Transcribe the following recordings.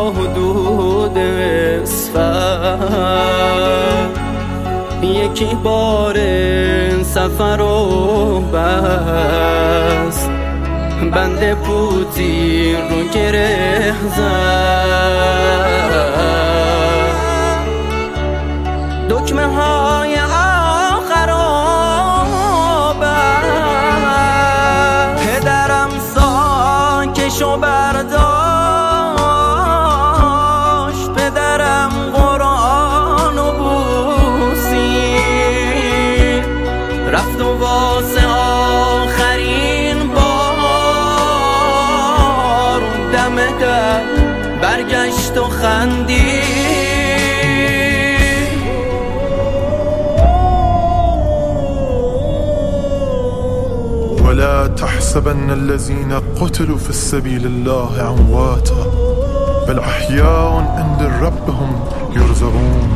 حدود اسفر یکی بار سفر و بس بند پوتین رو گره زد دکمه های آخر و بس پدرم ساکشو برداشت پدرم قرآن و بوسید رفت و واسه آخرین بار دم در برگشت و خندید ولا تحسبن الذين قتلوا في السبيل الله أمواتا بل أحياء عند ربهم يرزقون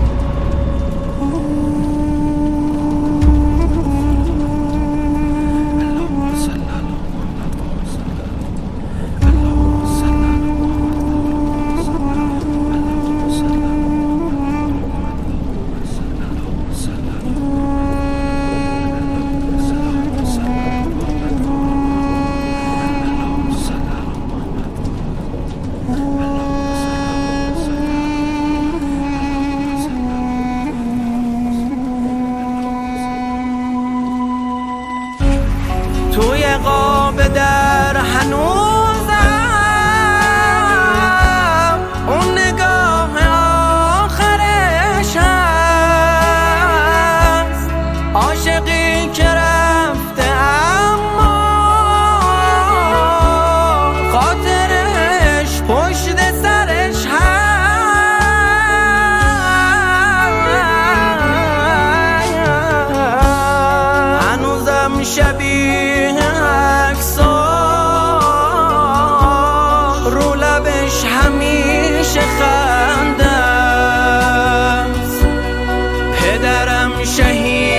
توی قاب در هنوزم اون نگاه آخرش هست عاشقی که رفته اما خاطرش پشت سرش هست هنوزم شبیه رو لبش همیشه خنده است پدرم شهید